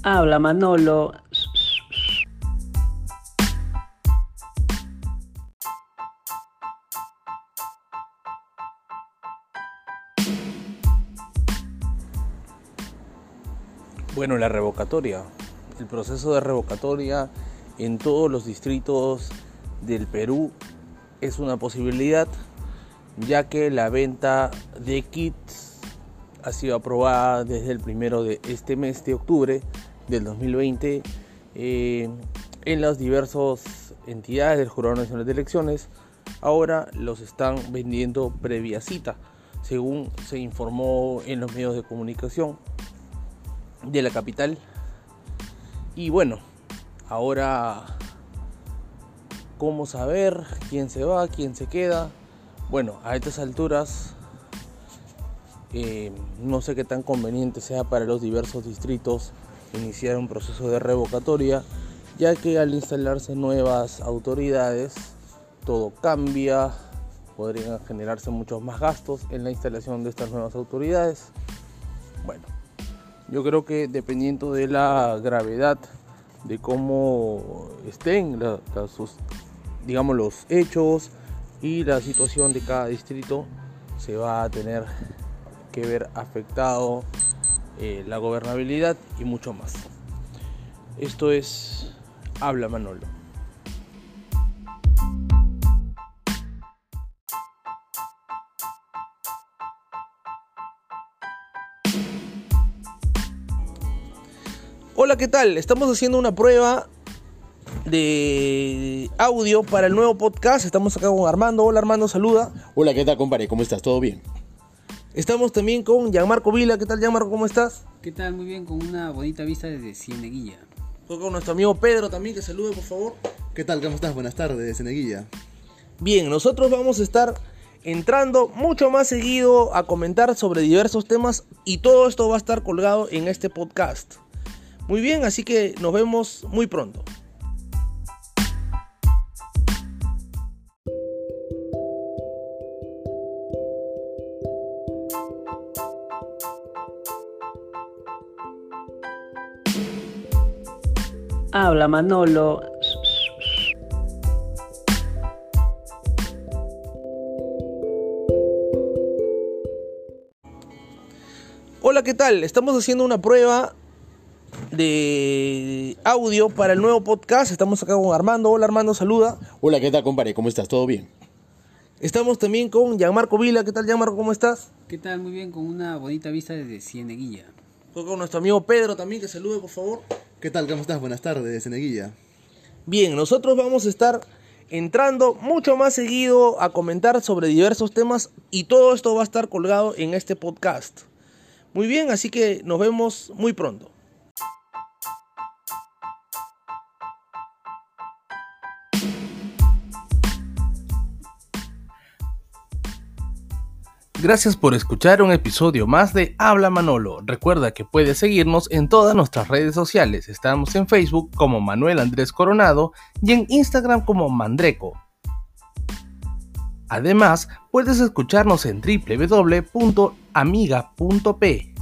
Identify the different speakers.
Speaker 1: Habla Manolo.
Speaker 2: Bueno, la revocatoria. El proceso de revocatoria en todos los distritos del Perú es una posibilidad, ya que la venta de kits ha sido aprobada desde el 1 de este mes de octubre del 2020 en las diversas entidades del Jurado Nacional de Elecciones. Ahora los están vendiendo previa cita, según se informó en los medios de comunicación de la capital. Y bueno, ahora, ¿cómo saber quién se va, quién se queda? Bueno, a estas alturas no sé qué tan conveniente sea para los diversos distritos iniciar un proceso de revocatoria, ya que al instalarse nuevas autoridades todo cambia, podrían generarse muchos más gastos en la instalación de estas nuevas autoridades. Bueno, yo creo que dependiendo de la gravedad de cómo estén los hechos y la situación de cada distrito, se va a tener que ver afectado la gobernabilidad y mucho más. Esto es Habla Manolo. Hola, ¿qué tal? Estamos haciendo una prueba de audio para el nuevo podcast. Estamos acá con Armando. Hola, Armando, saluda.
Speaker 3: Hola, ¿qué tal, compadre? ¿Cómo estás? ¿Todo bien?
Speaker 2: Estamos también con Gianmarco Vila. ¿Qué tal, Gianmarco? ¿Cómo estás?
Speaker 4: ¿Qué tal? Muy bien, con una bonita vista desde Cieneguilla.
Speaker 2: Con nuestro amigo Pedro también, que salude, por favor.
Speaker 3: ¿Qué tal? ¿Cómo estás? Buenas tardes, Cieneguilla.
Speaker 2: Bien, nosotros vamos a estar entrando mucho más seguido a comentar sobre diversos temas y todo esto va a estar colgado en este podcast. Muy bien, así que nos vemos muy pronto.
Speaker 1: Habla Manolo.
Speaker 2: Hola, ¿qué tal? Estamos haciendo una prueba de audio para el nuevo podcast. Estamos acá con Armando. Hola, Armando, saluda.
Speaker 3: Hola, ¿qué tal, compadre? ¿Cómo estás? ¿Todo bien?
Speaker 2: Estamos también con Gianmarco Vila. ¿Qué tal, Gianmarco? ¿Cómo estás?
Speaker 4: ¿Qué tal? Muy bien, con una bonita vista desde Cieneguilla.
Speaker 2: Con nuestro amigo Pedro también, que salude, por favor.
Speaker 3: ¿Qué tal? ¿Cómo estás? Buenas tardes, Cieneguilla.
Speaker 2: Bien, nosotros vamos a estar entrando mucho más seguido a comentar sobre diversos temas y todo esto va a estar colgado en este podcast. Muy bien, así que nos vemos muy pronto. Gracias por escuchar un episodio más de Habla Manolo. Recuerda que puedes seguirnos en todas nuestras redes sociales. Estamos en Facebook como Manuel Andrés Coronado y en Instagram como Mandreco. Además, puedes escucharnos en www.amiga.p.